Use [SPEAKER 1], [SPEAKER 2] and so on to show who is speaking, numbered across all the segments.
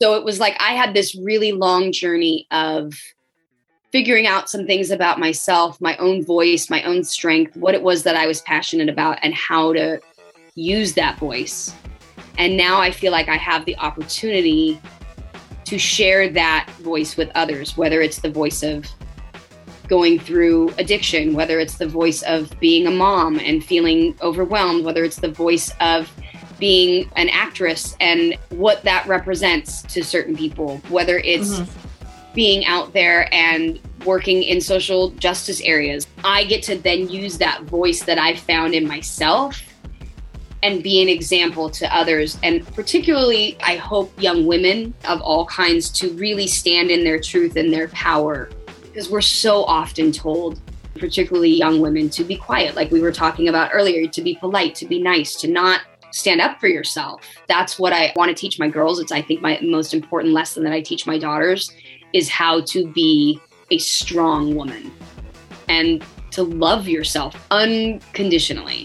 [SPEAKER 1] So it was like I had this really long journey of figuring out some things about myself, my own voice, my own strength, what it was that I was passionate about, and how to use that voice. And now I feel like I have the opportunity to share that voice with others, whether it's the voice of going through addiction, whether it's the voice of being a mom and feeling overwhelmed, whether it's the voice of being an actress and what that represents to certain people, whether it's being out there and working in social justice areas. I get to then use that voice that I found in myself and be an example to others. And particularly, I hope young women of all kinds to really stand in their truth and their power, because we're so often told, particularly young women, to be quiet, like we were talking about earlier, to be polite, to be nice, to not stand up for yourself. That's what I want to teach my girls. It's, I think, my most important lesson that I teach my daughters is how to be a strong woman and to love yourself unconditionally.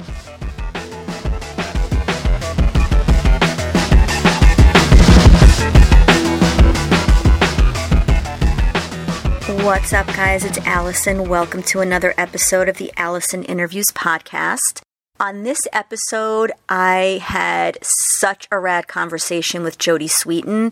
[SPEAKER 2] What's up, guys? It's Allison. Welcome to another episode of the Allison Interviews podcast. On this episode, I had such a rad conversation with Jodie Sweetin.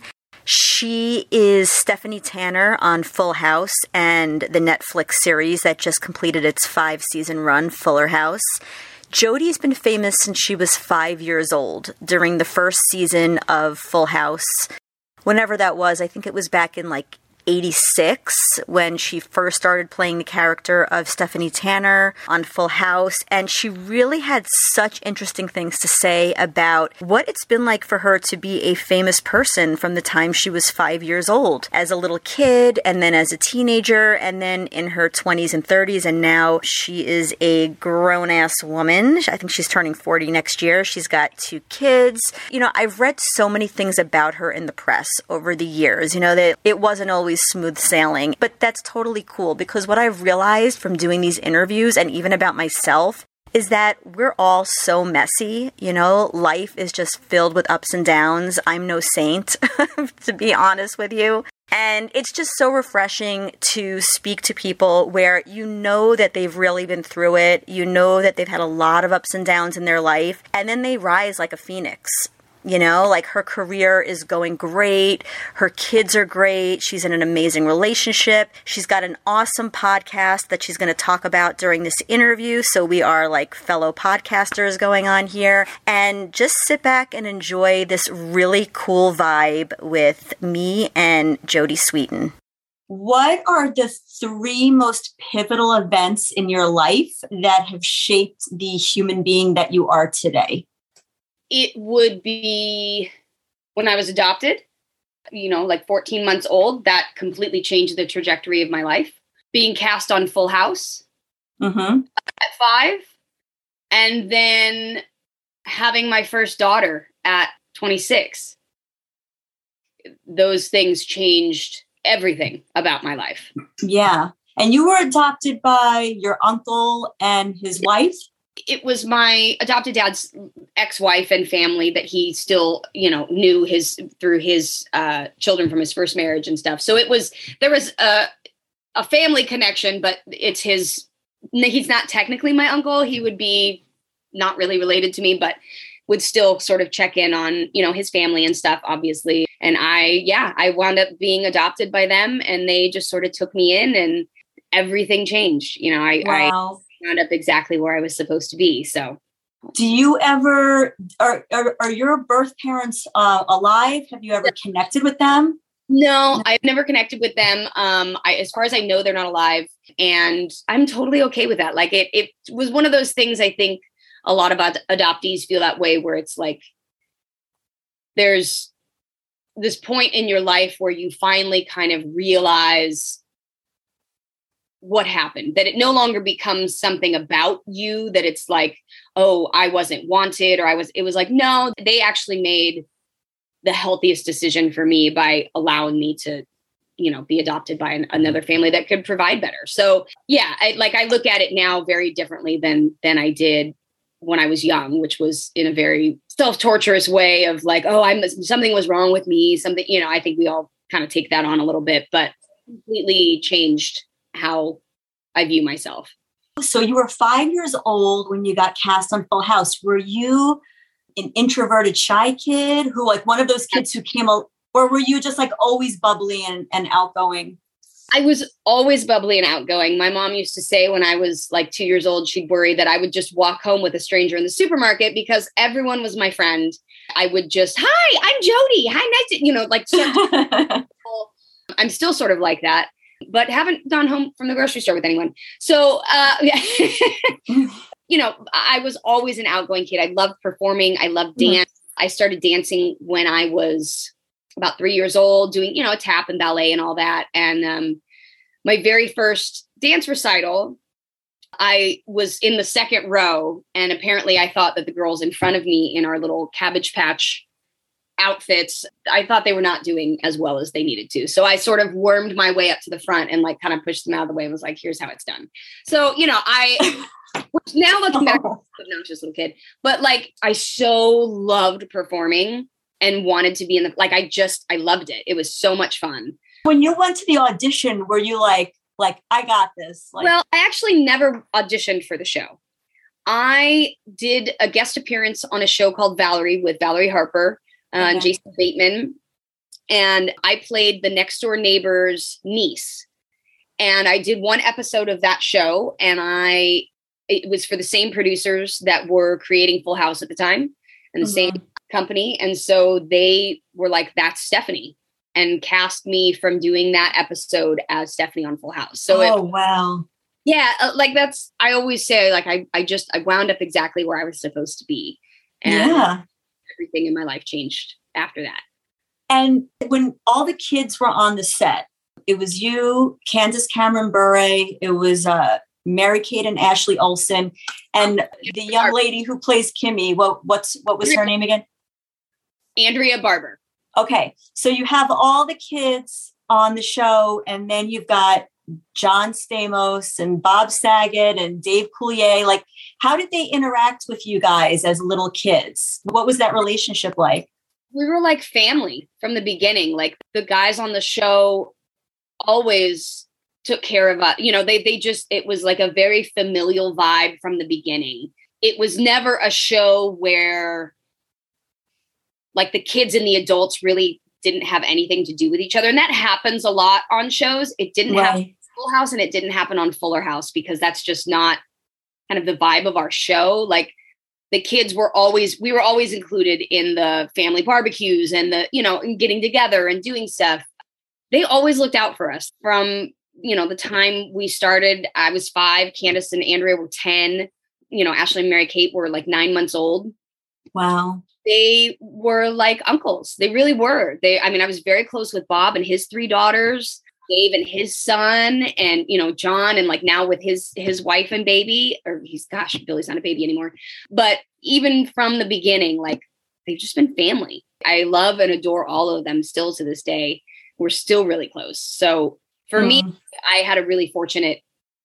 [SPEAKER 2] She is Stephanie Tanner on Full House and the Netflix series that just completed its 5-season run, Fuller House. Jodie's been famous since she was 5 years old. During the first season of Full House, whenever that was, I think it was back in like 86 when she first started playing the character of Stephanie Tanner on Full House, and she really had such interesting things to say about what it's been like for her to be a famous person from the time she was 5 years old, as a little kid, and then as a teenager, and then in her 20s and 30s, and now she is a grown-ass woman. I think she's turning 40 next year. She's got 2 kids. You know, I've read so many things about her in the press over the years, you know, that it wasn't always smooth sailing, but that's totally cool, because what I've realized from doing these interviews and even about myself is that we're all so messy. You know, life is just filled with ups and downs. I'm no saint, to be honest with you. And it's just so refreshing to speak to people where you know that they've really been through it. You know that they've had a lot of ups and downs in their life, and then they rise like a phoenix. You know, like her career is going great. Her kids are great. She's in an amazing relationship. She's got an awesome podcast that she's going to talk about during this interview. So we are like fellow podcasters going on here, and just sit back and enjoy this really cool vibe with me and Jodie Sweetin.
[SPEAKER 3] What are the 3 most pivotal events in your life that have shaped the human being that you are today?
[SPEAKER 1] It would be when I was adopted, you know, like 14 months old. That completely changed the trajectory of my life. Being cast on Full House at 5. And then having my first daughter at 26. Those things changed everything about my life. Yeah.
[SPEAKER 3] And you were adopted by your uncle and his wife?
[SPEAKER 1] It was my adopted dad's ex-wife and family that he still, you know, knew through his children from his first marriage and stuff. So there was a family connection, but he's not technically my uncle. He would be not really related to me, but would still sort of check in on, you know, his family and stuff, obviously. And I wound up being adopted by them, and they just sort of took me in, and everything changed. You know, I wound up exactly where I was supposed to be. So
[SPEAKER 3] do you ever, are your birth parents alive? Have you ever connected with them?
[SPEAKER 1] No, I've never connected with them. As far as I know, they're not alive, and I'm totally okay with that. Like it was one of those things. I think a lot of adoptees feel that way, where it's like, there's this point in your life where you finally kind of realize what happened, that it no longer becomes something about you, that it's like, oh, I wasn't wanted, or it was like, no, they actually made the healthiest decision for me by allowing me to, you know, be adopted by another family that could provide better. So yeah, I look at it now very differently than I did when I was young, which was in a very self-torturous way of like, oh, something was wrong with me. Something, I think we all kind of take that on a little bit, but completely changed how I view myself.
[SPEAKER 3] So you were 5 years old when you got cast on Full House. Were you an introverted, shy kid who like one of those kids who came, or were you just like always bubbly and outgoing?
[SPEAKER 1] I was always bubbly and outgoing. My mom used to say when I was like 2 years old, she'd worry that I would just walk home with a stranger in the supermarket because everyone was my friend. I would just, hi, I'm Jody. Hi, nice to, I'm still sort of like that, but haven't gone home from the grocery store with anyone. So, I was always an outgoing kid. I loved performing. I loved dance. I started dancing when I was about 3 years old, doing, tap and ballet and all that. And my very first dance recital, I was in the second row. And apparently I thought that the girls in front of me in our little Cabbage Patch outfits, I thought they were not doing as well as they needed to. So I sort of wormed my way up to the front and like kind of pushed them out of the way and was like, here's how it's done. So, now looking back, obnoxious little kid, but like I so loved performing and wanted to be in I loved it. It was so much fun.
[SPEAKER 3] When you went to the audition, were you like, I got this?
[SPEAKER 1] Well, I actually never auditioned for the show. I did a guest appearance on a show called Valerie with Valerie Harper and Jason Bateman. And I played the next door neighbor's niece. And I did one episode of that show. And it was for the same producers that were creating Full House at the time and the same company. And so they were like, that's Stephanie, and cast me from doing that episode as Stephanie on Full House. So,
[SPEAKER 3] wow.
[SPEAKER 1] Yeah. I always say I wound up exactly where I was supposed to be. And everything in my life changed after that.
[SPEAKER 3] And when all the kids were on the set, it was you, Candace Cameron Bure, it was, Mary-Kate and Ashley Olsen, and the young lady who plays Kimmy. What was her name again?
[SPEAKER 1] Andrea Barber.
[SPEAKER 3] Okay. So you have all the kids on the show, and then you've got John Stamos and Bob Saget and Dave Coulier. Like, how did they interact with you guys as little kids? What was that relationship like?
[SPEAKER 1] We were like family from the beginning. Like the guys on the show always took care of us. It was like a very familial vibe from the beginning. It was never a show where like the kids and the adults really didn't have anything to do with each other. And that happens a lot on shows. It didn't happen on Full House, and it didn't happen on Fuller House because that's just not kind of the vibe of our show. Like the kids we were always included in the family barbecues and and getting together and doing stuff. They always looked out for us from, the time we started. I was 5, Candace and Andrea were 10, Ashley and Mary-Kate were like 9 months old.
[SPEAKER 3] Wow.
[SPEAKER 1] They were like uncles. They really were. I was very close with Bob and his 3 daughters, Dave and his son, and, John, and like now with his wife and baby, or Billy's not a baby anymore. But even from the beginning, like they've just been family. I love and adore all of them still to this day. We're still really close. So for me, I had a really fortunate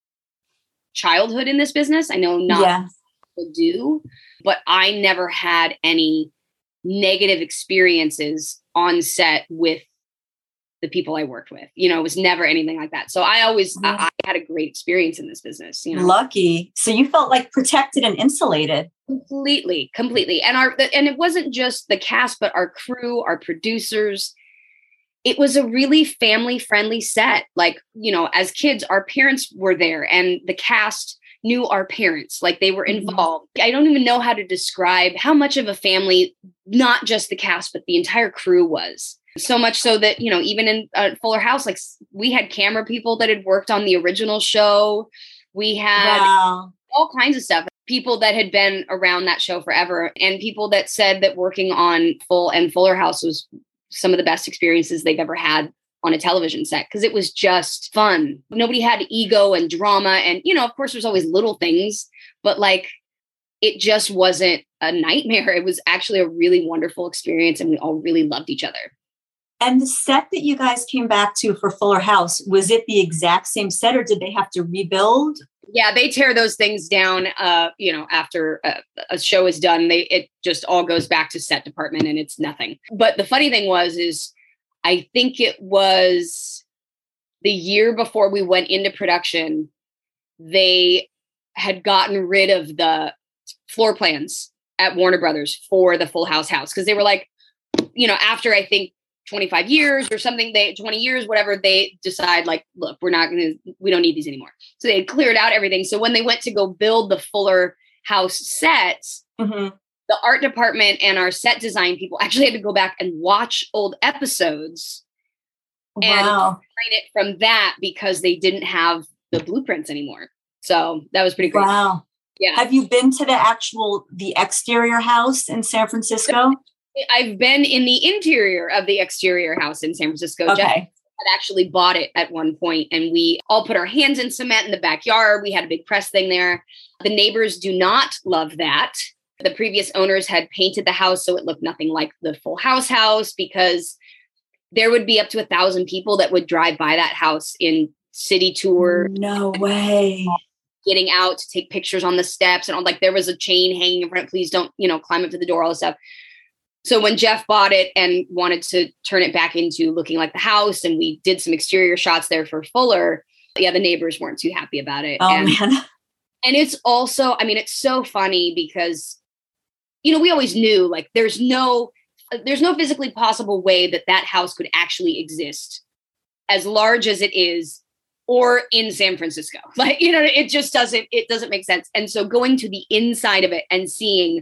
[SPEAKER 1] childhood in this business. I know not people do, but I never had any negative experiences on set with the people I worked with. It was never anything like that. So I always, I had a great experience in this business.
[SPEAKER 3] Lucky. So you felt like protected and insulated.
[SPEAKER 1] Completely. And it wasn't just the cast, but our crew, our producers. It was a really family friendly set. Like, as kids, our parents were there and the cast knew our parents, like they were involved. I don't even know how to describe how much of a family, not just the cast, but the entire crew was. So much so that, even in Fuller House, like we had camera people that had worked on the original show. We had all kinds of stuff. People that had been around that show forever, and people that said that working on Fuller House was some of the best experiences they've ever had on a television set, because it was just fun. Nobody had ego and drama. And, of course, there's always little things, but like, it just wasn't a nightmare. It was actually a really wonderful experience, and we all really loved each other.
[SPEAKER 3] And the set that you guys came back to for Fuller House, was it the exact same set, or did they have to rebuild?
[SPEAKER 1] Yeah, they tear those things down, after a show is done. It just all goes back to set department and it's nothing. But the funny thing is I think it was the year before we went into production, they had gotten rid of the floor plans at Warner Brothers for the Full House house. Because they were like, after I think 25 years or something, 20 years, whatever, they decide like, look, we don't need these anymore. So they had cleared out everything. So when they went to go build the Fuller House sets,
[SPEAKER 3] mm-hmm.
[SPEAKER 1] the art department and our set design people actually had to go back and watch old episodes and train it from that because they didn't have the blueprints anymore. So that was pretty crazy.
[SPEAKER 3] Wow.
[SPEAKER 1] Yeah.
[SPEAKER 3] Have you been to the exterior house in San Francisco?
[SPEAKER 1] I've been in the interior of the exterior house in San Francisco.
[SPEAKER 3] Okay.
[SPEAKER 1] Jeff had actually bought it at one point, and we all put our hands in cement in the backyard. We had a big press thing there. The neighbors do not love that. The previous owners had painted the house so it looked nothing like the Full House because there would be up to 1,000 people that would drive by that house in city tour.
[SPEAKER 3] No way.
[SPEAKER 1] Getting out to take pictures on the steps and all, like there was a chain hanging in front. Please don't, climb up to the door, all this stuff. So when Jeff bought it and wanted to turn it back into looking like the house, and we did some exterior shots there for Fuller, the neighbors weren't too happy about it.
[SPEAKER 3] Oh, man.
[SPEAKER 1] And it's also, it's so funny because, we always knew like there's no physically possible way that house could actually exist as large as it is or in San Francisco. Like, it doesn't make sense. And so going to the inside of it and seeing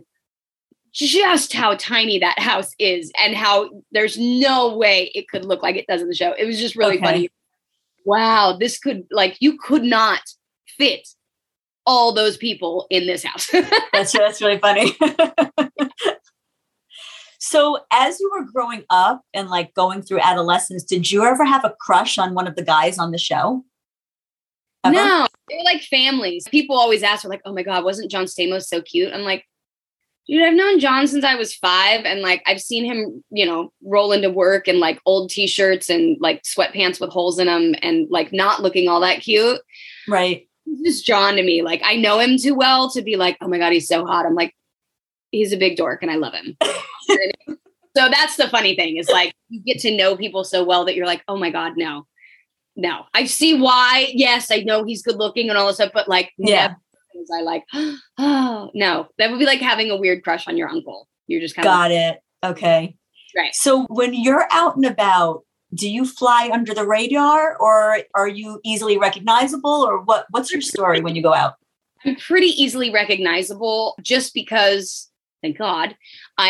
[SPEAKER 1] just how tiny that house is and how there's no way it could look like it does in the show. It was just really funny. Wow, this could, you could not fit all those people in this house.
[SPEAKER 3] That's really funny. So as you were growing up and going through adolescence, did you ever have a crush on one of the guys on the show? Ever?
[SPEAKER 1] No, they're like families. People always ask, "We're like, oh my God, wasn't John Stamos so cute?" I'm like, dude, I've known John since I was 5. And I've seen him, roll into work in old t-shirts and sweatpants with holes in them and not looking all that cute.
[SPEAKER 3] Right.
[SPEAKER 1] He's just John to me. I know him too well to be like, oh my God, he's so hot. I'm like, he's a big dork and I love him. So that's the funny thing is you get to know people so well that you're like, oh my God, no. I see why. Yes, I know he's good looking and all this stuff, but
[SPEAKER 3] yeah.
[SPEAKER 1] I oh no, that would be like having a weird crush on your uncle. You're just
[SPEAKER 3] got it. Okay.
[SPEAKER 1] Right.
[SPEAKER 3] So when you're out and about, do you fly under the radar or are you easily recognizable or what's your story when you go out?
[SPEAKER 1] I'm pretty easily recognizable just because, thank God, I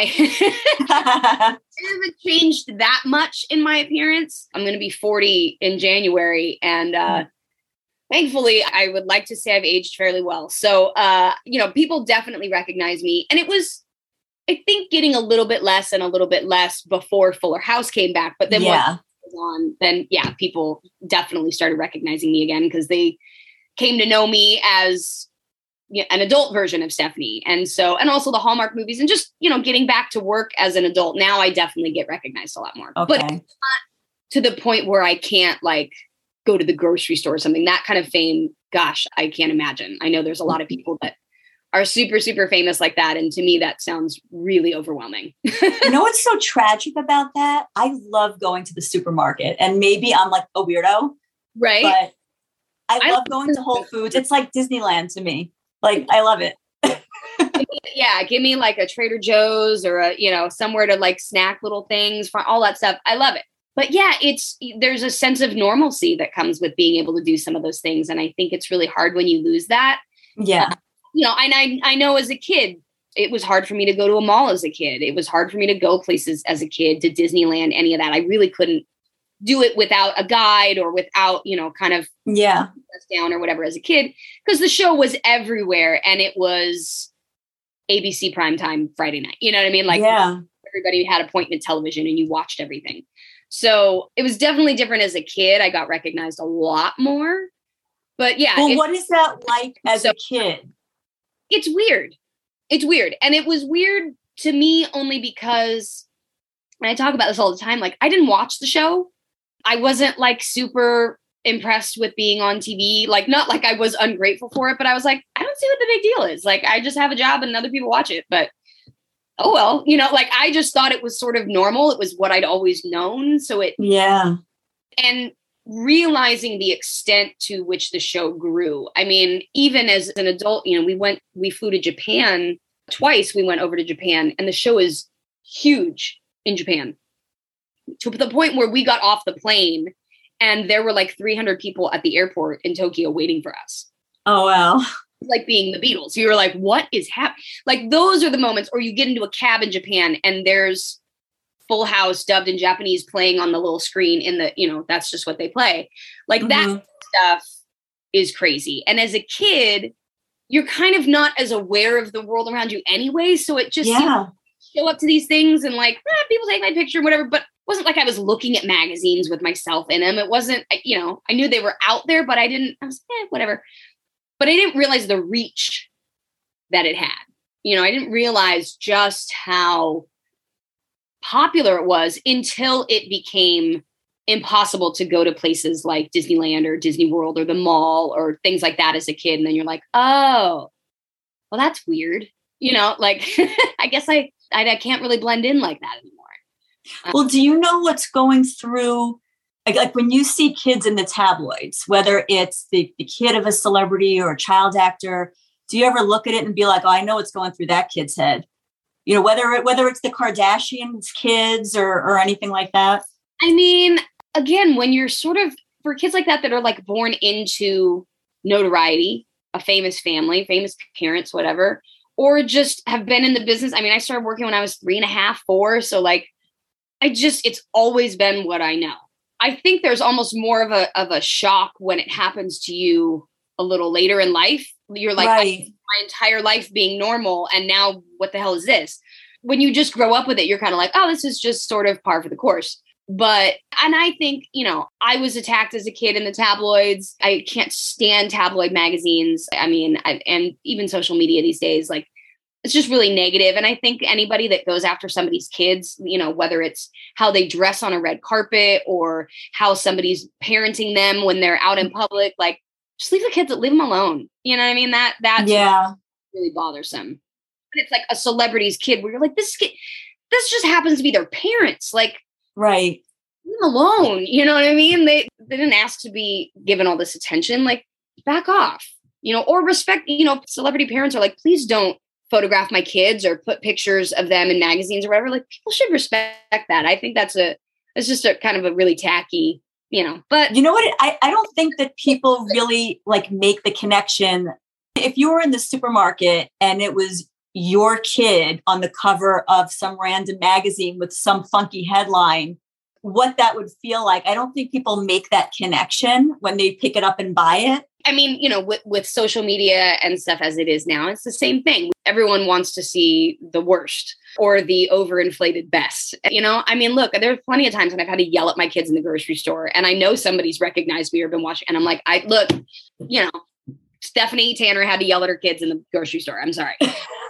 [SPEAKER 1] haven't changed that much in my appearance. I'm going to be 40 in January and, thankfully, I would like to say I've aged fairly well. So, people definitely recognize me. And it was, I think, getting a little bit less before Fuller House came back. But then once it was on, then, people definitely started recognizing me again because they came to know me as an adult version of Stephanie. And also the Hallmark movies and just, getting back to work as an adult. Now I definitely get recognized a lot more.
[SPEAKER 3] Okay.
[SPEAKER 1] But it's not to the point where I can't go to the grocery store or something. That kind of fame, gosh, I can't imagine. I know there's a lot of people that are super, super famous like that. And to me, that sounds really overwhelming.
[SPEAKER 3] You know what's so tragic about that? I love going to the supermarket and maybe I'm a weirdo.
[SPEAKER 1] Right.
[SPEAKER 3] But I love going to Whole Foods. It's like Disneyland to me. I love it.
[SPEAKER 1] Yeah. Give me a Trader Joe's or somewhere to snack little things for all that stuff. I love it. But yeah, there's a sense of normalcy that comes with being able to do some of those things. And I think it's really hard when you lose that.
[SPEAKER 3] Yeah.
[SPEAKER 1] And I know as a kid, it was hard for me to go to a mall as a kid. It was hard for me to go places as a kid, to Disneyland, any of that. I really couldn't do it without a guide or without, down or whatever as a kid, because the show was everywhere and it was ABC primetime Friday night. You know what I mean? Everybody had appointment television and you watched everything. So it was definitely different as a kid. I got recognized a lot more, but yeah.
[SPEAKER 3] Well, what is that like as a kid?
[SPEAKER 1] It's weird. And it was weird to me only because, and I talk about this all the time, I didn't watch the show. I wasn't super impressed with being on TV. Like, not like I was ungrateful for it, but I was like, I don't see what the big deal is. Like, I just have a job and other people watch it, but oh, well, like I just thought it was sort of normal. It was what I'd always known. So and realizing the extent to which the show grew. I mean, even as an adult, we flew to Japan twice. We went over to Japan, and the show is huge in Japan, to the point where we got off the plane and there were like 300 people at the airport in Tokyo waiting for us.
[SPEAKER 3] Oh, wow.
[SPEAKER 1] Like being the Beatles. You were like, what is happening? Like, those are the moments. Or you get into a cab in Japan and there's Full House dubbed in Japanese playing on the little screen in the, that's just what they play. Like that stuff is crazy. And as a kid, you're kind of not as aware of the world around you anyway. So it just, you show up to these things and like, people take my picture and whatever, but it wasn't like I was looking at magazines with myself in them. It wasn't, I knew they were out there, but I was whatever. But I didn't realize the reach that it had. I didn't realize just how popular it was until it became impossible to go to places like Disneyland or Disney World or the mall or things like that as a kid. And then you're like, oh, well, that's weird. Like, I guess I can't really blend in like that anymore.
[SPEAKER 3] Well, do you know what's going through, like when you see kids in the tabloids, whether it's the kid of a celebrity or a child actor, do you ever look at it and be like, oh, I know what's going through that kid's head? Whether it's the Kardashians kids or anything like that.
[SPEAKER 1] I mean, again, when you're sort of, for kids like that are like born into notoriety, a famous family, famous parents, whatever, or just have been in the business. I mean, I started working when I was 3.5, 4. So like, it's always been what I know. I think there's almost more of a shock when it happens to you a little later in life. You're like,
[SPEAKER 3] right.
[SPEAKER 1] My entire life being normal, and now what the hell is this? When you just grow up with it, you're kind of like, oh, this is just sort of par for the course. And I think, I was attacked as a kid in the tabloids. I can't stand tabloid magazines. I mean, and even social media these days, like, it's just really negative. And I think anybody that goes after somebody's kids, whether it's how they dress on a red carpet or how somebody's parenting them when they're out in public, like, just leave the kids, leave them alone. You know what I mean? That's really bothersome. But it's like a celebrity's kid where you're like, this just happens to be their parents. Like,
[SPEAKER 3] right.
[SPEAKER 1] Leave them alone. You know what I mean? They didn't ask to be given all this attention. Like, back off, or respect, celebrity parents are like, please don't photograph my kids or put pictures of them in magazines or whatever. Like, people should respect that. I think it's just a kind of a really tacky, but
[SPEAKER 3] you know what? I don't think that people really like make the connection. If you were in the supermarket and it was your kid on the cover of some random magazine with some funky headline, what that would feel like. I don't think people make that connection when they pick it up and buy it.
[SPEAKER 1] I mean, with social media and stuff as it is now, it's the same thing. Everyone wants to see the worst or the overinflated best. I mean, look, there's plenty of times when I've had to yell at my kids in the grocery store and I know somebody's recognized me or been watching. And I'm like, Stephanie Tanner had to yell at her kids in the grocery store. I'm sorry.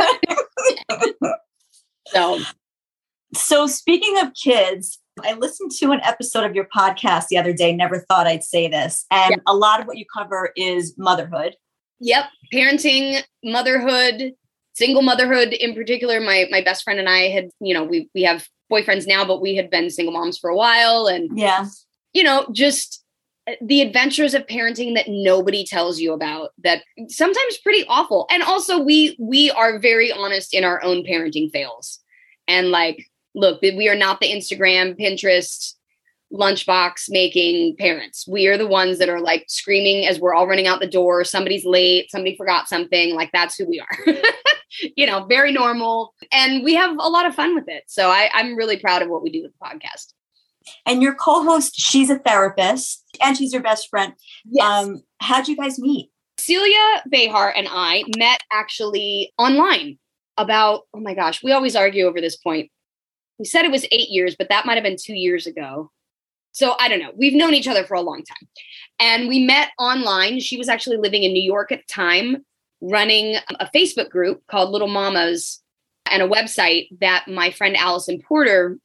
[SPEAKER 3] So speaking of kids, I listened to an episode of your podcast the other day. Never thought I'd say this. And a lot of what you cover is motherhood.
[SPEAKER 1] Yep. Parenting, motherhood, single motherhood in particular. My best friend and I had, we have boyfriends now, but we had been single moms for a while. And, just the adventures of parenting that nobody tells you about, that sometimes pretty awful. And also we are very honest in our own parenting fails. And like, look, we are not the Instagram, Pinterest, lunchbox making parents. We are the ones that are like screaming as we're all running out the door. Somebody's late. Somebody forgot something. Like, that's who we are. Very normal. And we have a lot of fun with it. So I'm really proud of what we do with the podcast.
[SPEAKER 3] And your co-host, she's a therapist and she's your best friend.
[SPEAKER 1] Yes.
[SPEAKER 3] How'd you guys meet?
[SPEAKER 1] Celia Behar and I met actually online about, oh my gosh, we always argue over this point. We said it was 8 years, but that might've been 2 years ago. So I don't know. We've known each other for a long time. And we met online. She was actually living in New York at the time, running a Facebook group called Little Mamas and a website that my friend Allison Porter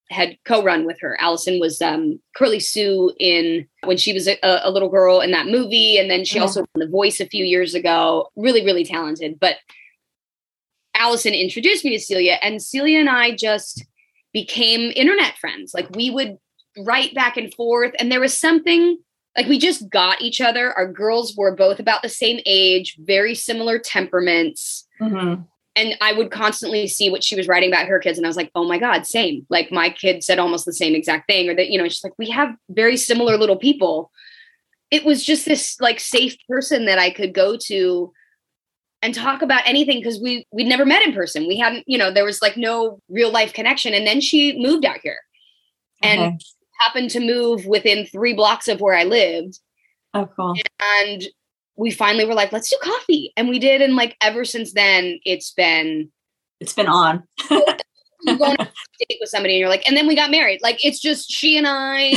[SPEAKER 1] had co-run with her. Allison was Curly Sue in when she was a little girl in that movie. And then she also won The Voice a few years ago. Really, really talented. But Allison introduced me to Celia, and Celia and I just became internet friends. Like we would write back and forth, and there was something like we just got each other. Our girls were both about the same age, very similar temperaments. Mm-hmm. And I would constantly see what she was writing about her kids. And I was like, oh my God, same. Like my kid said almost the same exact thing, or that, you know, it's just like, we have very similar little people. It was just this like safe person that I could go to and talk about anything, because we'd never met in person. We hadn't, you know, there was like no real life connection. And then she moved out here and happened to move within 3 blocks of where I lived.
[SPEAKER 3] Oh, cool.
[SPEAKER 1] And we finally were like, let's do coffee. And we did. And like, ever since then, it's been
[SPEAKER 3] on.
[SPEAKER 1] You go on a date with somebody and you're like, and then we got married. Like, it's just she and I,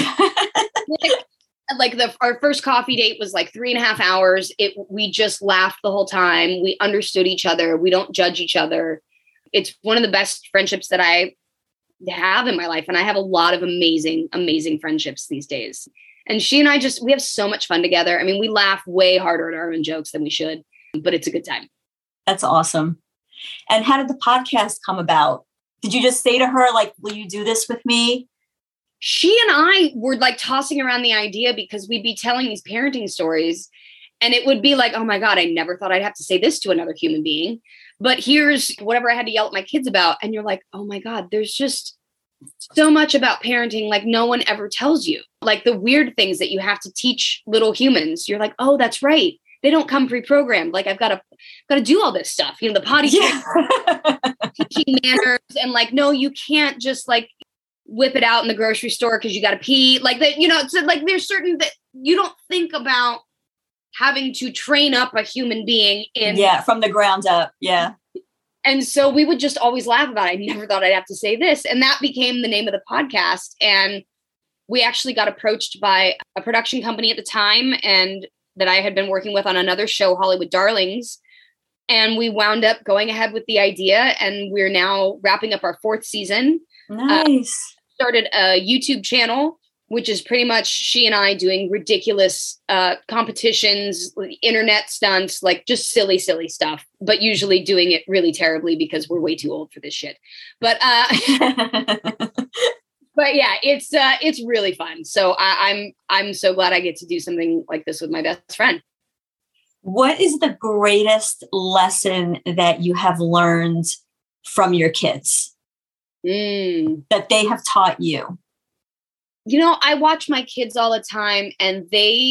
[SPEAKER 1] our first coffee date was like 3.5 hours. We just laughed the whole time. We understood each other. We don't judge each other. It's one of the best friendships that I have in my life. And I have a lot of amazing, amazing friendships these days. And she and I we have so much fun together. I mean, we laugh way harder at our own jokes than we should, but it's a good time.
[SPEAKER 3] That's awesome. And how did the podcast come about? Did you just say to her, like, will you do this with me?
[SPEAKER 1] She and I were like tossing around the idea because we'd be telling these parenting stories and it would be like, oh my God, I never thought I'd have to say this to another human being. But here's whatever I had to yell at my kids about. And you're like, oh my God, there's just so much about parenting. Like no one ever tells you, like the weird things that you have to teach little humans. You're like, oh, that's right. They don't come pre-programmed. Like I've got to do all this stuff, you know, the potty teaching manners, and like, no, you can't just like whip it out in the grocery store because you got to pee, like that, you know. So like there's certain that you don't think about having to train up a human being
[SPEAKER 3] from the ground up. Yeah.
[SPEAKER 1] And so we would just always laugh about it. I never thought I'd have to say this. And that became the name of the podcast. And we actually got approached by a production company at the time and that I had been working with on another show, Hollywood Darlings. And we wound up going ahead with the idea. And we're now wrapping up our 4th season.
[SPEAKER 3] Nice.
[SPEAKER 1] Started a YouTube channel, which is pretty much she and I doing ridiculous competitions, internet stunts, like just silly, silly stuff, but usually doing it really terribly because we're way too old for this shit. But but yeah, it's really fun. So I'm so glad I get to do something like this with my best friend.
[SPEAKER 3] What is the greatest lesson that you have learned from your kids that they have taught you?
[SPEAKER 1] You know, I watch my kids all the time, and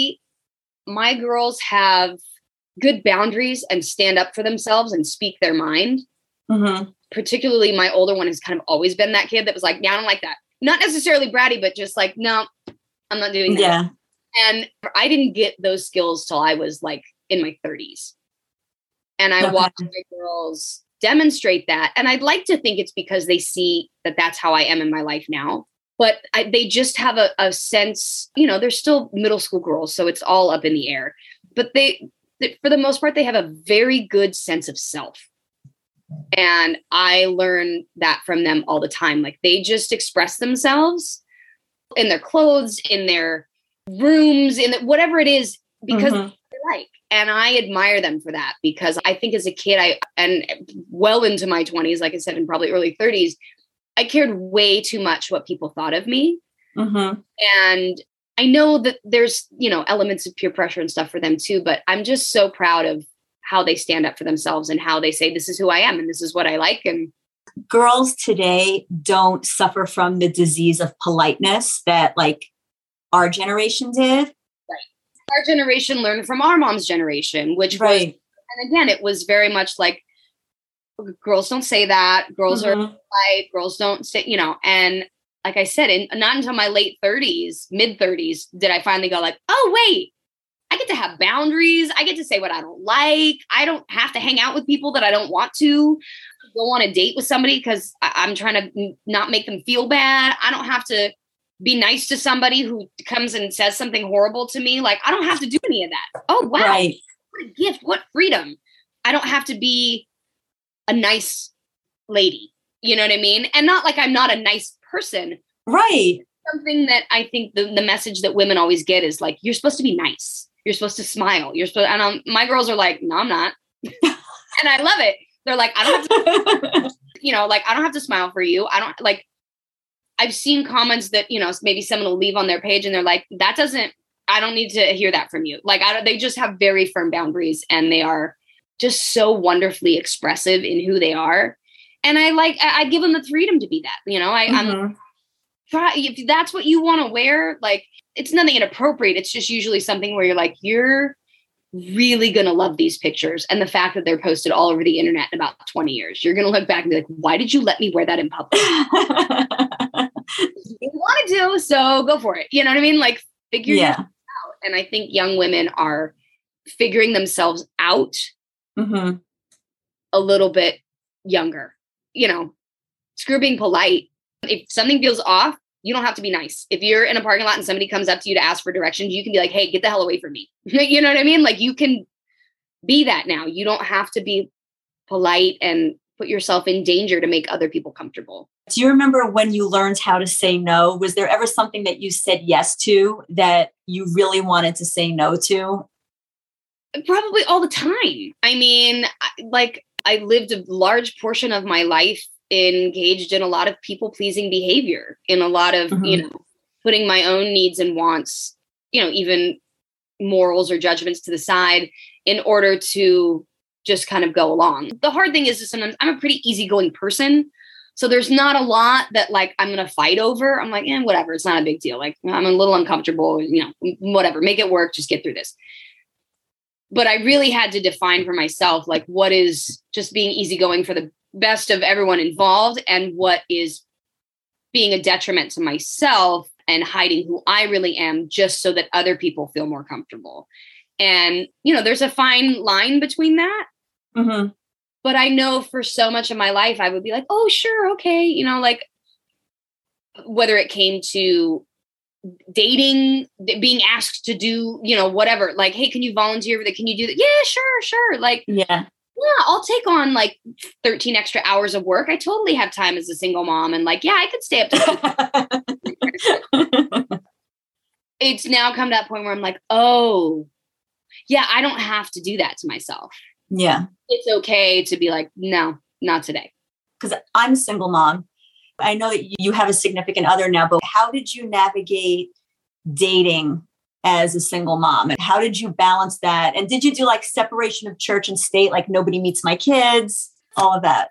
[SPEAKER 1] my girls have good boundaries and stand up for themselves and speak their mind. Mm-hmm. Particularly my older one has kind of always been that kid that was like, yeah, I don't like that. Not necessarily bratty, but just like, no, I'm not doing that.
[SPEAKER 3] Yeah.
[SPEAKER 1] And I didn't get those skills till I was like in my 30s. And I watched my girls demonstrate that. And I'd like to think it's because they see that that's how I am in my life now. But they just have a sense, you know, they're still middle school girls, so it's all up in the air. But they, for the most part, they have a very good sense of self. And I learn that from them all the time. Like they just express themselves in their clothes, in their rooms, in whatever it is, because they like. And I admire them for that, because I think as a kid, and well into my 20s, like I said, and probably early 30s, I cared way too much what people thought of me. Mm-hmm. And I know that there's, you know, elements of peer pressure and stuff for them too, but I'm just so proud of how they stand up for themselves and how they say, this is who I am and this is what I like. And
[SPEAKER 3] girls today don't suffer from the disease of politeness that like our generation did.
[SPEAKER 1] Right. Our generation learned from our mom's generation, which was, and again, it was very much like, girls don't say that. Girls are polite. Girls don't say, you know, and like I said, not until my late 30s, mid 30s, did I finally go like, oh, wait, I get to have boundaries. I get to say what I don't like. I don't have to hang out with people that I don't want to go on a date with somebody because I'm trying to not make them feel bad. I don't have to be nice to somebody who comes and says something horrible to me. Like, I don't have to do any of that. Oh, wow. Right. What a gift. What freedom. I don't have to be a nice lady. You know what I mean? And not like I'm not a nice person,
[SPEAKER 3] Right.
[SPEAKER 1] Something that I think the message that women always get is like, you're supposed to be nice. You're supposed to smile. You're supposed, and my girls are like, no, I'm not. And I love it. They're like, I don't have to, like, I don't have to smile for you. I don't like, I've seen comments that, maybe someone will leave on their page and they're like, I don't need to hear that from you. Like, they just have very firm boundaries and they are just so wonderfully expressive in who they are. And I give them the freedom to be that, I'm try, if that's what you want to wear, like, it's nothing inappropriate. It's just usually something where you're like, you're really going to love these pictures. And the fact that they're posted all over the internet in about 20 years, you're going to look back and be like, why did you let me wear that in public? You wanted to, so go for it. You know what I mean? Like, figure yourself out. And I think young women are figuring themselves out a little bit younger. Screw being polite. If something feels off, you don't have to be nice. If you're in a parking lot and somebody comes up to you to ask for directions, you can be like, hey, get the hell away from me. You know what I mean? Like, you can be that now. You don't have to be polite and put yourself in danger to make other people comfortable.
[SPEAKER 3] Do you remember when you learned how to say no? Was there ever something that you said yes to that you really wanted to say no to?
[SPEAKER 1] Probably all the time. I mean, I lived a large portion of my life engaged in a lot of people-pleasing behavior, in a lot of, putting my own needs and wants, even morals or judgments to the side in order to just kind of go along. The hard thing is that sometimes I'm a pretty easygoing person. So there's not a lot that like I'm going to fight over. I'm like, whatever. It's not a big deal. Like, I'm a little uncomfortable, whatever, make it work. Just get through this. But I really had to define for myself, like, what is just being easygoing for the best of everyone involved and what is being a detriment to myself and hiding who I really am just so that other people feel more comfortable. And, there's a fine line between that. Mm-hmm. But I know for so much of my life, I would be like, oh, sure. Okay. like whether it came to dating, being asked to do, whatever, like, hey, can you volunteer for that? Can you do that? Yeah, sure. Like, yeah, I'll take on like 13 extra hours of work. I totally have time as a single mom. And like, yeah, I could stay up to It's now come to that point where I'm like, oh, yeah, I don't have to do that to myself. Yeah. It's okay to be like, no, not today.
[SPEAKER 3] Because I'm a single mom. I know that you have a significant other now, but how did you navigate dating as a single mom? And how did you balance that? And did you do like separation of church and state, like nobody meets my kids, all of that?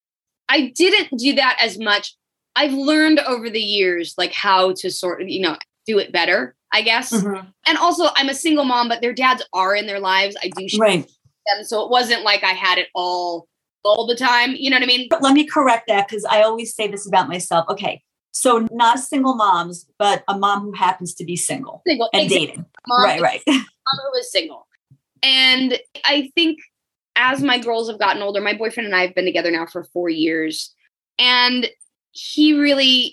[SPEAKER 1] I didn't do that as much. I've learned over the years, like how to sort of, do it better, I guess. Mm-hmm. And also I'm a single mom, but their dads are in their lives. I do share them. So it wasn't like I had it all the time. You know what I mean?
[SPEAKER 3] But let me correct that, because I always say this about myself. Okay. So not single moms, but a mom who happens to be single and exactly. Dating. Right.
[SPEAKER 1] Mom who is single. And I think as my girls have gotten older, my boyfriend and I have been together now for 4 years. And he really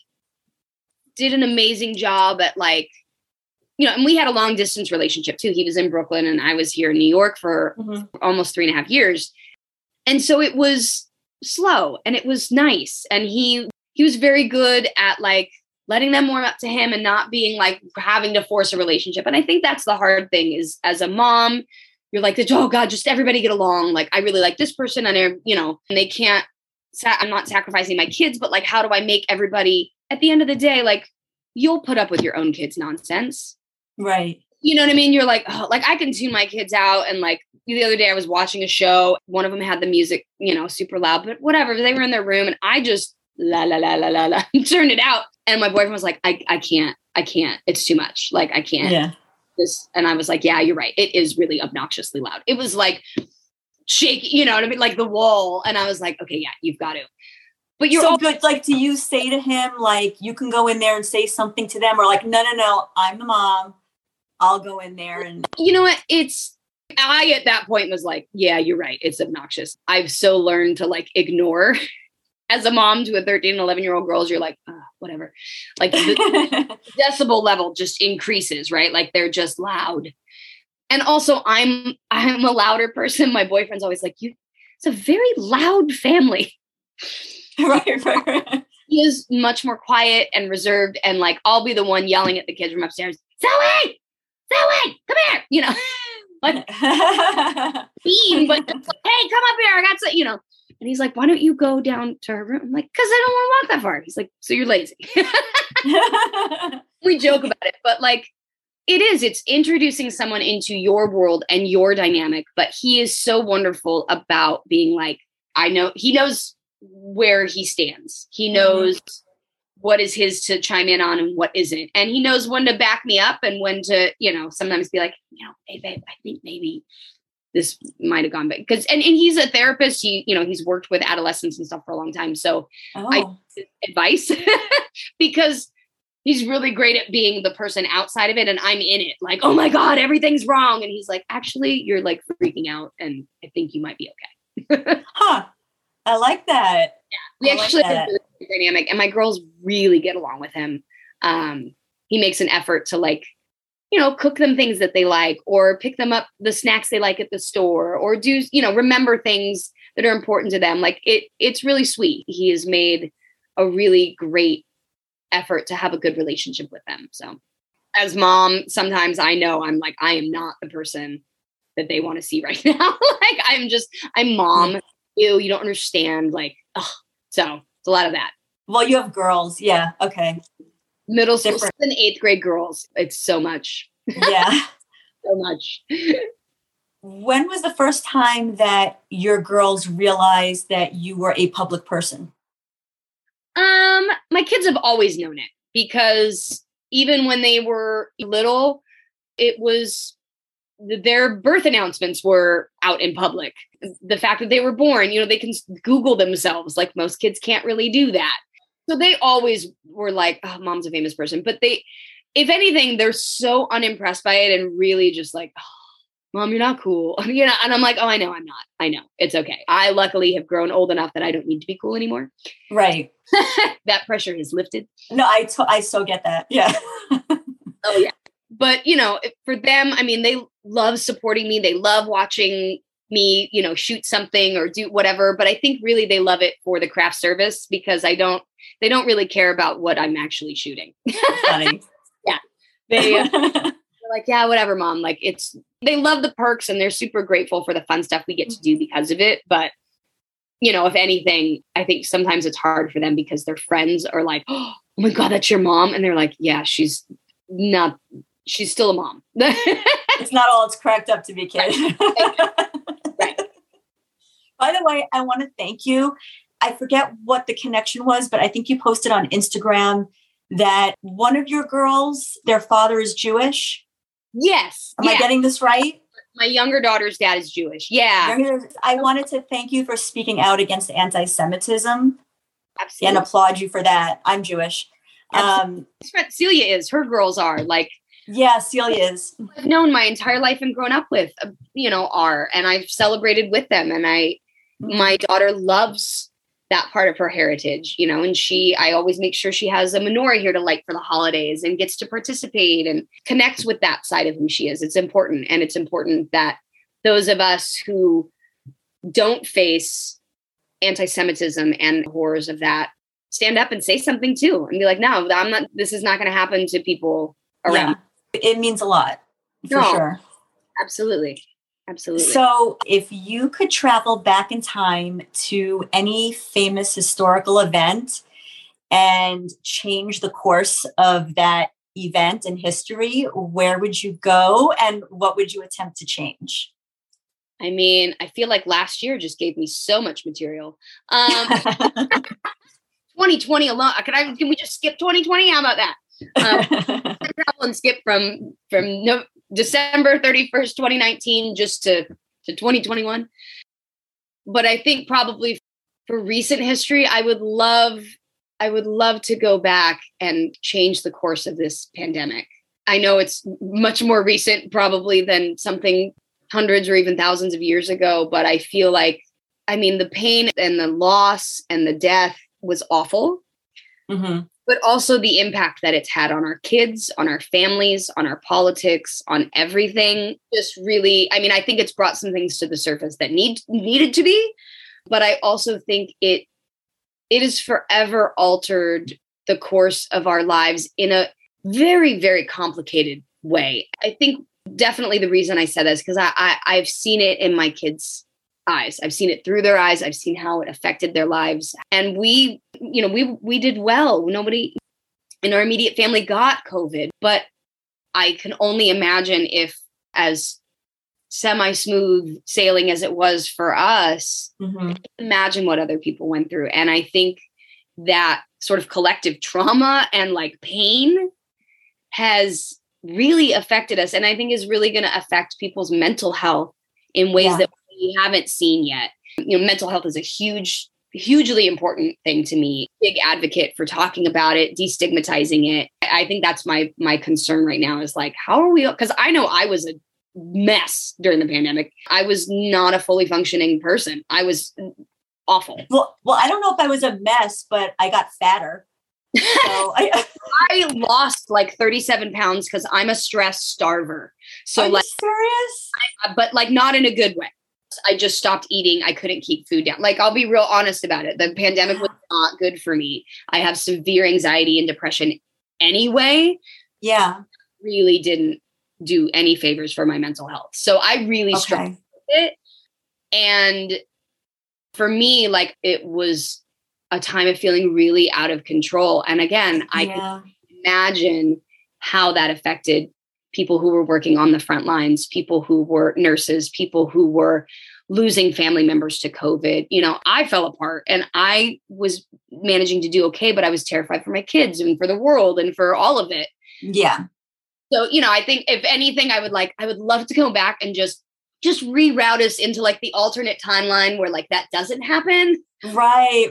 [SPEAKER 1] did an amazing job at like, and we had a long distance relationship too. He was in Brooklyn and I was here in New York for almost 3.5 years. And so it was slow and it was nice. And he was very good at like letting them warm up to him and not being like having to force a relationship. And I think that's the hard thing is as a mom, you're like, oh God, just everybody get along. Like, I really like this person and and they can't, I'm not sacrificing my kids, but like, how do I make everybody at the end of the day, like you'll put up with your own kids' nonsense.
[SPEAKER 3] Right.
[SPEAKER 1] You know what I mean? You're like, oh, like I can tune my kids out. And like the other day I was watching a show. One of them had the music, super loud, but whatever. They were in their room and I just la, la, la, la, la, la, turned it out. And my boyfriend was like, I can't. It's too much. Like, I can't. Yeah. And I was like, yeah, you're right. It is really obnoxiously loud. It was like shaky, you know what I mean? Like the wall. And I was like, okay, yeah, you've got to. But you're
[SPEAKER 3] so good. Like, do you say to him, like, you can go in there and say something to them, or like, no, I'm the mom. I'll go in there. And
[SPEAKER 1] you know what? I at that point was like, yeah, you're right. It's obnoxious. I've so learned to like ignore. As a mom to a 13 and 11-year-old girls, you're like, whatever. Like the decibel level just increases, right? Like they're just loud. And also I'm a louder person. My boyfriend's always like, it's a very loud family.
[SPEAKER 3] Right.
[SPEAKER 1] He is much more quiet and reserved, and like I'll be the one yelling at the kids from upstairs, Zoe, come here, like bean, but hey, come up here, I got some, And he's like, why don't you go down to her room? I'm like, because I don't want to walk that far. He's like, so you're lazy. We joke about it, but like it's introducing someone into your world and your dynamic. But he is so wonderful about being like, he knows where he stands. He knows what is his to chime in on and what isn't. And he knows when to back me up and when to, sometimes be like, hey babe, I think maybe this might have gone back. And he's a therapist. He's worked with adolescents and stuff for a long time. So I advice because he's really great at being the person outside of it. And I'm in it like, oh my God, everything's wrong. And he's like, actually, you're like freaking out. And I think you might be okay.
[SPEAKER 3] Huh. I like that.
[SPEAKER 1] Yeah. We actually have a really dynamic, and my girls really get along with him. He makes an effort to like, cook them things that they like, or pick them up the snacks they like at the store, or do, remember things that are important to them. Like it's really sweet. He has made a really great effort to have a good relationship with them. So as mom, sometimes I know I'm like, I am not the person that they want to see right now. Like I'm mom. You don't understand. Like, so it's a lot of that.
[SPEAKER 3] Well, you have girls. Yeah. Okay.
[SPEAKER 1] Middle school and 8th grade girls. It's so much.
[SPEAKER 3] Yeah.
[SPEAKER 1] So much.
[SPEAKER 3] When was the first time that your girls realized that you were a public person?
[SPEAKER 1] My kids have always known it, because even when they were little, it was their birth announcements were out in public. The fact that they were born, they can Google themselves. Like most kids can't really do that. So they always were like, oh, mom's a famous person. But if anything, they're so unimpressed by it and really just like, oh, mom, you're not cool. And I'm like, oh, I know I'm not. I know. It's okay. I luckily have grown old enough that I don't need to be cool anymore.
[SPEAKER 3] Right.
[SPEAKER 1] That pressure is lifted.
[SPEAKER 3] No, I so get that. Yeah.
[SPEAKER 1] Oh, yeah. But, for them, I mean, they love supporting me. They love watching me, shoot something or do whatever. But I think really they love it for the craft service, because they don't really care about what I'm actually shooting.
[SPEAKER 3] Funny.
[SPEAKER 1] Yeah. They're like, yeah, whatever, mom. Like they love the perks and they're super grateful for the fun stuff we get to do because of it. But, if anything, I think sometimes it's hard for them because their friends are like, oh my God, that's your mom. And they're like, yeah, she's still a mom.
[SPEAKER 3] It's not all it's cracked up to be, kid.
[SPEAKER 1] Right.
[SPEAKER 3] By the way, I want to thank you. I forget what the connection was, but I think you posted on Instagram that one of your girls, their father is Jewish.
[SPEAKER 1] Yes.
[SPEAKER 3] Am I getting this right?
[SPEAKER 1] My younger daughter's dad is Jewish. Yeah.
[SPEAKER 3] I wanted to thank you for speaking out against anti-Semitism.
[SPEAKER 1] Absolutely.
[SPEAKER 3] And applaud you for that. I'm Jewish.
[SPEAKER 1] Celia is. Her girls are like.
[SPEAKER 3] Yeah, Celia is.
[SPEAKER 1] I've known my entire life and grown up with, are, and I've celebrated with them. And my daughter loves that part of her heritage, and I always make sure she has a menorah here to light for the holidays and gets to participate and connects with that side of who she is. It's important. And it's important that those of us who don't face anti-Semitism and the horrors of that stand up and say something too, and be like, no, this is not going to happen to people around.
[SPEAKER 3] Yeah, it means a lot for sure.
[SPEAKER 1] Absolutely. Absolutely.
[SPEAKER 3] So if you could travel back in time to any famous historical event and change the course of that event in history, where would you go and what would you attempt to change?
[SPEAKER 1] I mean, I feel like last year just gave me so much material. 2020 alone. Can we just skip 2020? How about that? Travel and skip from December 31st, 2019, just to 2021. But I think probably for recent history, I would love to go back and change the course of this pandemic. I know it's much more recent probably than something hundreds or even thousands of years ago, but I feel like, the pain and the loss and the death was awful. Mm-hmm. But also the impact that it's had on our kids, on our families, on our politics, on everything. Just really, I think it's brought some things to the surface that needed to be. But I also think it it has forever altered the course of our lives in a very, very complicated way. I think definitely the reason I said this, because I've seen it in my kids' eyes. I've seen it through their eyes. I've seen how it affected their lives. And we did well. Nobody in our immediate family got COVID, but I can only imagine if, as semi-smooth sailing as it was for us, imagine what other people went through. And I think that sort of collective trauma and like pain has really affected us. And I think is really going to affect people's mental health in ways that we haven't seen yet. Mental health is a hugely important thing to me. Big advocate for talking about it, destigmatizing it. I think that's my concern right now is like, how are we? Because I know I was a mess during the pandemic. I was not a fully functioning person. I was awful.
[SPEAKER 3] Well, I don't know if I was a mess, but I got fatter. So
[SPEAKER 1] I lost like 37 pounds because I'm a stress starver. So
[SPEAKER 3] are you serious?
[SPEAKER 1] But like not in a good way. I just stopped eating. I couldn't keep food down. Like, I'll be real honest about it. The pandemic was not good for me. I have severe anxiety and depression anyway.
[SPEAKER 3] Yeah.
[SPEAKER 1] Really didn't do any favors for my mental health. So I really struggled with it. And for me, like, it was a time of feeling really out of control. And again, I can imagine how that affected people who were working on the front lines, people who were nurses, people who were losing family members to COVID. I fell apart and I was managing to do okay, but I was terrified for my kids and for the world and for all of it.
[SPEAKER 3] Yeah.
[SPEAKER 1] So, I think if anything, I would love to go back and just reroute us into like the alternate timeline where like that doesn't happen.
[SPEAKER 3] Right.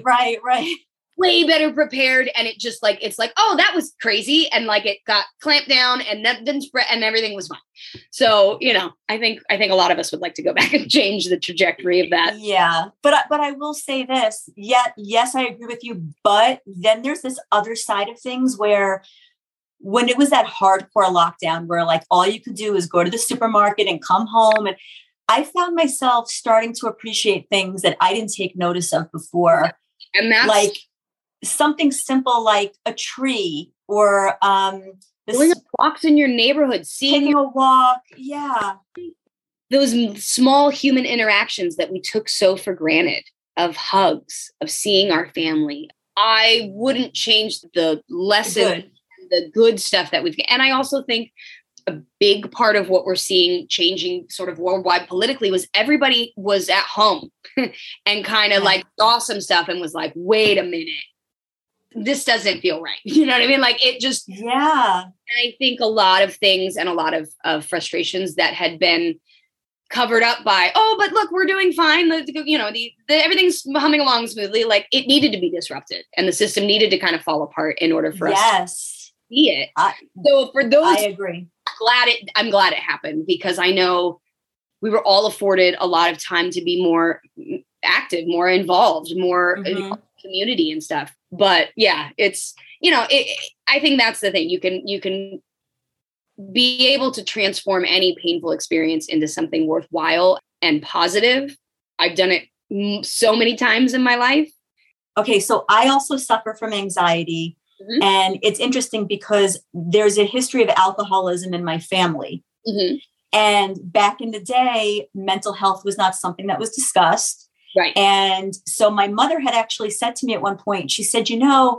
[SPEAKER 1] Way better prepared. And it just like, it's like, oh, that was crazy. And like, it got clamped down and that didn't spread and everything was fine. So, I think a lot of us would like to go back and change the trajectory of that.
[SPEAKER 3] Yeah. But I will say this. Yeah. Yes, I agree with you. But then there's this other side of things where when it was that hardcore lockdown where like all you could do is go to the supermarket and come home. And I found myself starting to appreciate things that I didn't take notice of before.
[SPEAKER 1] And that's
[SPEAKER 3] like something simple like a tree or
[SPEAKER 1] going on walks in your neighborhood,
[SPEAKER 3] taking a walk. Yeah.
[SPEAKER 1] Those small human interactions that we took so for granted, of hugs, of seeing our family. I wouldn't change the lesson, the good stuff that we've, and I also think a big part of what we're seeing changing sort of worldwide politically was everybody was at home and kind of like saw some stuff and was like, wait a minute, this doesn't feel right. You know what I mean? Like it just, And I think a lot of things and a lot of frustrations that had been covered up by, oh, but look, we're doing fine. Everything's humming along smoothly. Like it needed to be disrupted and the system needed to kind of fall apart in order for us to see it. So for those,
[SPEAKER 3] I agree.
[SPEAKER 1] I'm glad it happened because I know we were all afforded a lot of time to be more active, more involved, more in community and stuff. But yeah, it's, I think that's the thing. You can be able to transform any painful experience into something worthwhile and positive. I've done it so many times in my life.
[SPEAKER 3] Okay. So I also suffer from anxiety. And it's interesting because there's a history of alcoholism in my family. And back in the day, mental health was not something that was discussed.
[SPEAKER 1] Right.
[SPEAKER 3] And so my mother had actually said to me at one point, she said, now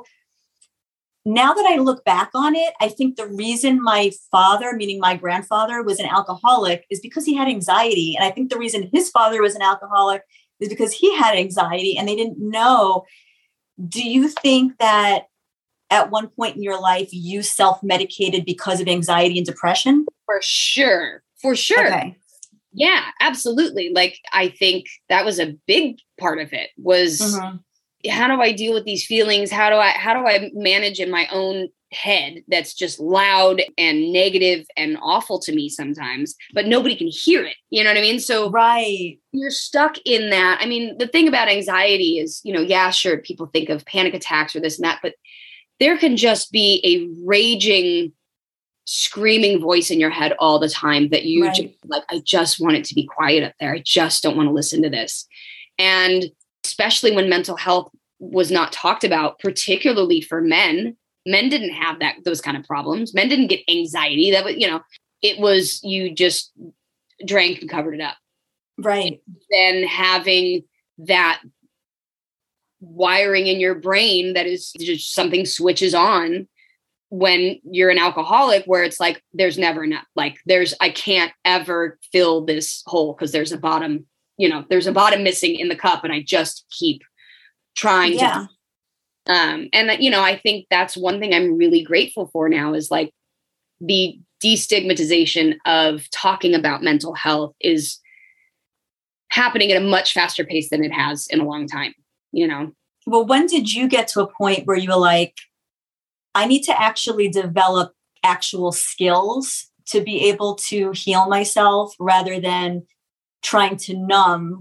[SPEAKER 3] that I look back on it, I think the reason my father, meaning my grandfather, was an alcoholic is because he had anxiety. And I think the reason his father was an alcoholic is because he had anxiety and they didn't know. Do you think that at one point in your life, you self-medicated because of anxiety and depression?
[SPEAKER 1] For sure. Okay. Yeah, absolutely. Like, I think that was a big part of it was how do I deal with these feelings? How do I manage in my own head that's just loud and negative and awful to me sometimes, but nobody can hear it. You know what I mean? So you're stuck in that. I mean, the thing about anxiety is, sure, people think of panic attacks or this and that, but there can just be a raging, screaming voice in your head all the time that you just like, I just want it to be quiet up there. I just don't want to listen to this. And especially when mental health was not talked about, particularly for men. Men didn't have those kind of problems. Men didn't get anxiety. That was, it was, you just drank and covered it up.
[SPEAKER 3] Right.
[SPEAKER 1] And then having that wiring in your brain that is just something switches on when you're an alcoholic, where it's like, there's never enough. Like I can't ever fill this hole because there's a bottom, there's a bottom missing in the cup, and I just keep trying to. And I think that's one thing I'm really grateful for now is like the destigmatization of talking about mental health is happening at a much faster pace than it has in a long time,
[SPEAKER 3] Well, when did you get to a point where you were like, I need to actually develop actual skills to be able to heal myself rather than trying to numb?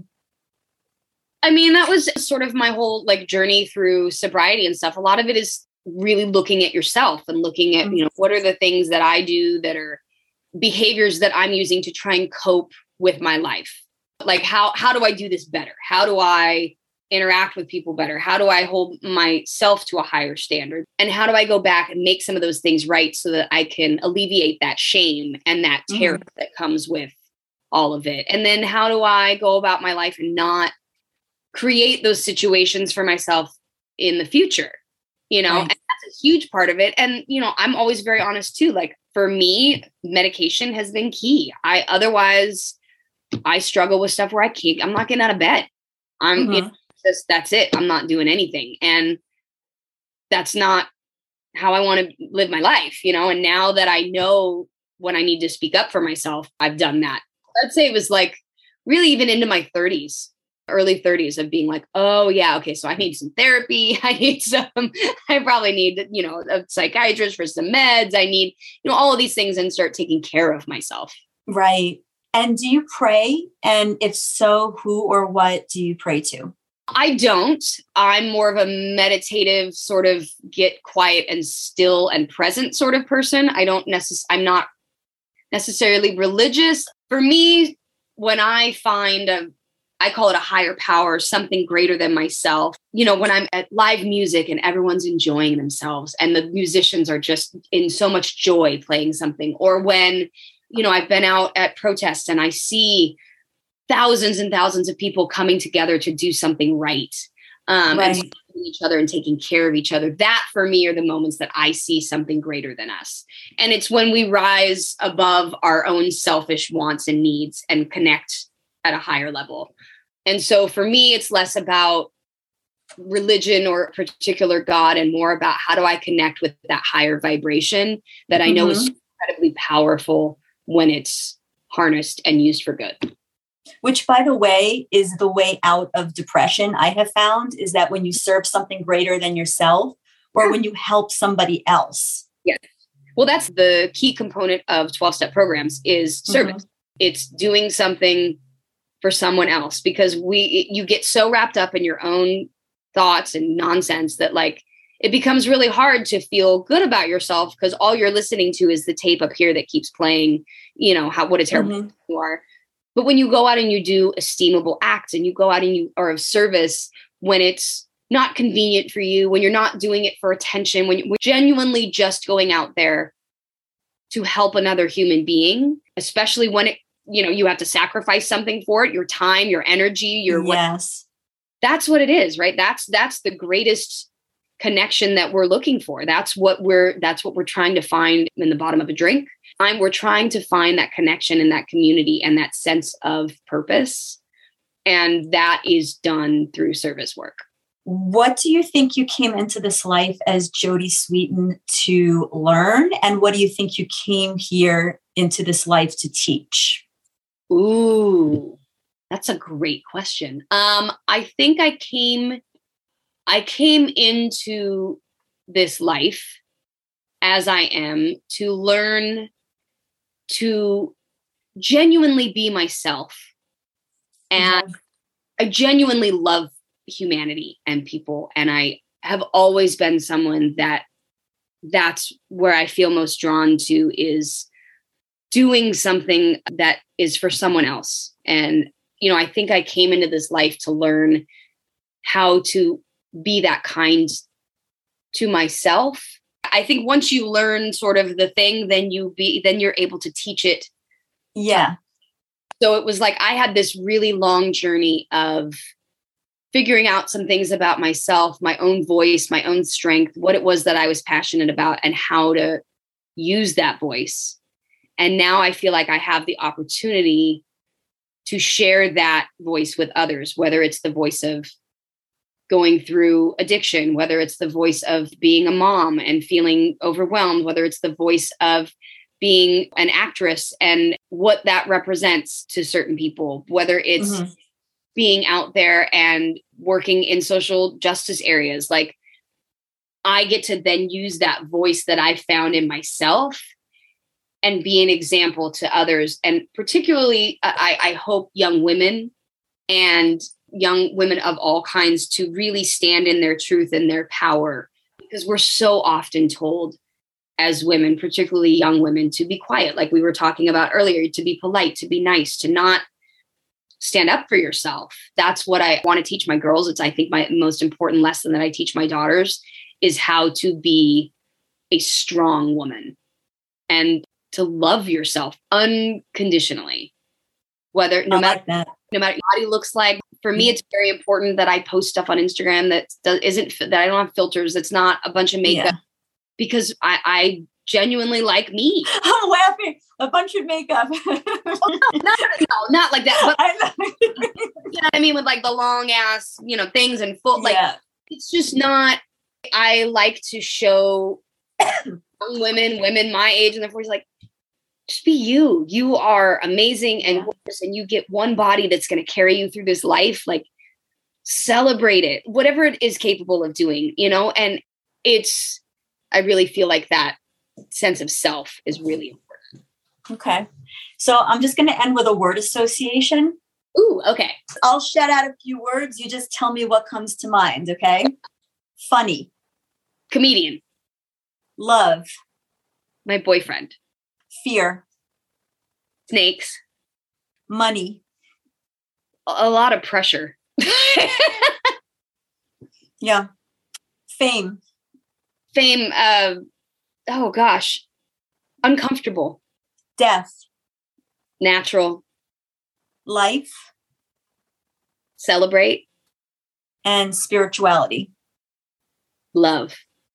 [SPEAKER 1] I mean, that was sort of my whole like journey through sobriety and stuff. A lot of it is really looking at yourself and looking at, what are the things that I do that are behaviors that I'm using to try and cope with my life? Like, how do I do this better? How do I interact with people better? How do I hold myself to a higher standard? And how do I go back and make some of those things right so that I can alleviate that shame and that terror that comes with all of it? And then how do I go about my life and not create those situations for myself in the future? Right. And that's a huge part of it. And, I'm always very honest too. Like for me, medication has been key. Otherwise I struggle with stuff where I'm not getting out of bed. That's it. I'm not doing anything. And that's not how I want to live my life, and now that I know when I need to speak up for myself, I've done that. I'd say it was like really even into my 30s, early 30s of being like, oh yeah, okay, so I need some therapy. I probably need, a psychiatrist for some meds. I need, all of these things, and start taking care of myself.
[SPEAKER 3] Right. And do you pray? And if so, who or what do you pray to?
[SPEAKER 1] I don't. I'm more of a meditative sort of get quiet and still and present sort of person. I'm not necessarily religious. For me, when I find I call it a higher power, something greater than myself. When I'm at live music and everyone's enjoying themselves and the musicians are just in so much joy playing something, or when, I've been out at protests and I see thousands and thousands of people coming together to do something right. And supporting each other and taking care of each other. That for me are the moments that I see something greater than us. And it's when we rise above our own selfish wants and needs and connect at a higher level. And so for me, it's less about religion or a particular God and more about how do I connect with that higher vibration that I know is incredibly powerful when it's harnessed and used for good.
[SPEAKER 3] Which, by the way, is the way out of depression, I have found, is that when you serve something greater than yourself or when you help somebody else.
[SPEAKER 1] Yes. Well, that's the key component of 12-step programs is service. It's doing something for someone else, because you get so wrapped up in your own thoughts and nonsense that like it becomes really hard to feel good about yourself because all you're listening to is the tape up here that keeps playing, what a terrible person you are. But when you go out and you do esteemable acts and you go out and you are of service when it's not convenient for you, when you're not doing it for attention, when you're genuinely just going out there to help another human being, especially when you have to sacrifice something for it, your time, your energy, that's what it is, right? That's the greatest connection that we're looking for. That's what we're trying to find in the bottom of a drink. We're trying to find that connection in that community and that sense of purpose. And that is done through service work.
[SPEAKER 3] What do you think you came into this life as Jodie Sweetin to learn? And what do you think you came here into this life to teach?
[SPEAKER 1] Ooh, that's a great question. I think I came into this life as I am to learn to genuinely be myself. And I genuinely love humanity and people. And I have always been someone that's where I feel most drawn to, is doing something that is for someone else. And, I think I came into this life to learn how to be that kind to myself. I think once you learn sort of the thing, then you're able to teach it.
[SPEAKER 3] Yeah.
[SPEAKER 1] So it was like I had this really long journey of figuring out some things about myself, my own voice, my own strength, what it was that I was passionate about, and how to use that voice. And now I feel like I have the opportunity to share that voice with others, whether it's the voice of going through addiction, whether it's the voice of being a mom and feeling overwhelmed, whether it's the voice of being an actress and what that represents to certain people, whether it's being out there and working in social justice areas. Like, I get to then use that voice that I found in myself and be an example to others. And particularly, I hope young women and young women of all kinds to really stand in their truth and their power, because we're so often told as women, particularly young women, to be quiet, like we were talking about earlier, to be polite, to be nice, to not stand up for yourself. That's what I want to teach my girls. It's, I think, my most important lesson that I teach my daughters is how to be a strong woman and to love yourself unconditionally, whether no matter what your body looks like. For me, it's very important that I post stuff on Instagram that I don't have filters. It's not a bunch of makeup, because I genuinely like me.
[SPEAKER 3] I'm laughing. A bunch of makeup.
[SPEAKER 1] Not like that. But I know. You know what I mean? With like the long ass, things and full, it's just not. I like to show young women my age and the 40s, like, just be you. You are amazing and gorgeous, and you get one body that's going to carry you through this life. Like, celebrate it, whatever it is capable of doing, and I really feel like that sense of self is really important.
[SPEAKER 3] Okay. So I'm just going to end with a word association.
[SPEAKER 1] Ooh, okay.
[SPEAKER 3] I'll shout out a few words. You just tell me what comes to mind. Okay. Funny.
[SPEAKER 1] Comedian.
[SPEAKER 3] Love.
[SPEAKER 1] My boyfriend.
[SPEAKER 3] Fear.
[SPEAKER 1] Snakes.
[SPEAKER 3] Money.
[SPEAKER 1] A lot of pressure.
[SPEAKER 3] Yeah. Fame.
[SPEAKER 1] Oh gosh. Uncomfortable.
[SPEAKER 3] Death.
[SPEAKER 1] Natural.
[SPEAKER 3] Life.
[SPEAKER 1] Celebrate.
[SPEAKER 3] And spirituality.
[SPEAKER 1] Love.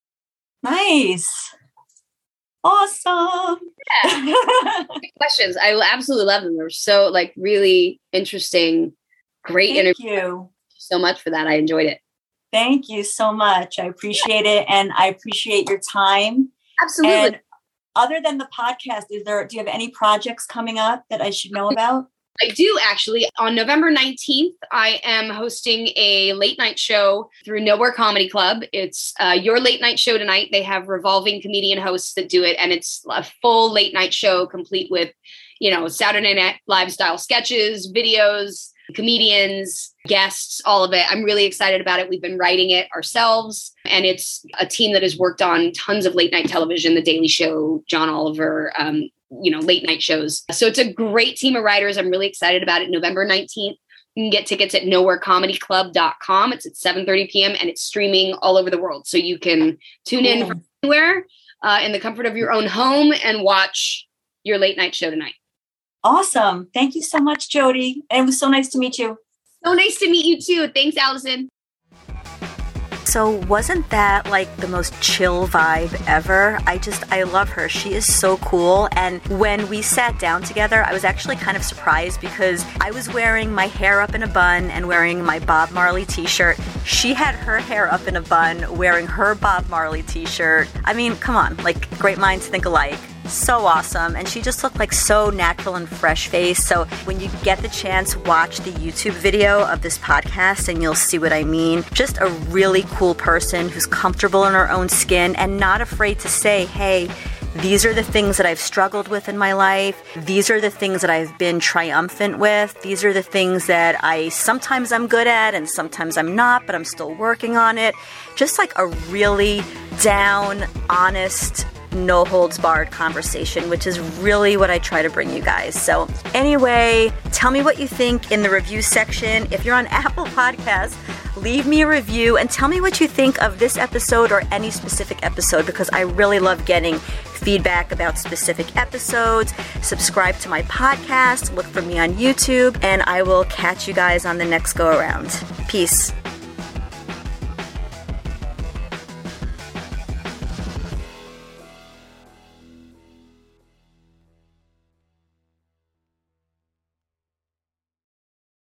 [SPEAKER 3] Nice. Awesome.
[SPEAKER 1] Yeah. Questions. I absolutely love them. They're so really interesting. Great interview.
[SPEAKER 3] Thank you
[SPEAKER 1] so much for that. I enjoyed it.
[SPEAKER 3] Thank you so much. I appreciate it. And I appreciate your time.
[SPEAKER 1] Absolutely.
[SPEAKER 3] And other than the podcast, do you have any projects coming up that I should know about?
[SPEAKER 1] I do, actually. On November 19th, I am hosting a late night show through Nowhere Comedy Club. It's Your Late Night Show Tonight. They have revolving comedian hosts that do it. And it's a full late night show complete with, Saturday Night Live style sketches, videos, comedians, guests, all of it. I'm really excited about it. We've been writing it ourselves. And it's a team that has worked on tons of late night television, The Daily Show, John Oliver, late night shows. So it's a great team of writers. I'm really excited about it. November 19th. You can get tickets at nowherecomedyclub.com. It's at 7:30 p.m. and it's streaming all over the world. So you can tune in from anywhere in the comfort of your own home and watch Your Late Night Show Tonight.
[SPEAKER 3] Awesome. Thank you so much, Jody. It was so nice to meet you.
[SPEAKER 1] So nice to meet you too. Thanks, Allison.
[SPEAKER 2] So wasn't that the most chill vibe ever? I love her. She is so cool. And when we sat down together, I was actually kind of surprised because I was wearing my hair up in a bun and wearing my Bob Marley t-shirt. She had her hair up in a bun wearing her Bob Marley t-shirt. I mean, come on, great minds think alike. So awesome. And she just looked so natural and fresh faced. So when you get the chance, watch the YouTube video of this podcast and you'll see what I mean. Just a really cool person who's comfortable in her own skin and not afraid to say, hey, these are the things that I've struggled with in my life. These are the things that I've been triumphant with. These are the things that sometimes I'm good at and sometimes I'm not, but I'm still working on it. Just a really down, honest, no holds barred conversation, which is really what I try to bring you guys. So anyway, tell me what you think in the review section. If you're on Apple Podcasts, leave me a review and tell me what you think of this episode or any specific episode, because I really love getting feedback about specific episodes. Subscribe to my podcast, look for me on YouTube, and I will catch you guys on the next go around. Peace.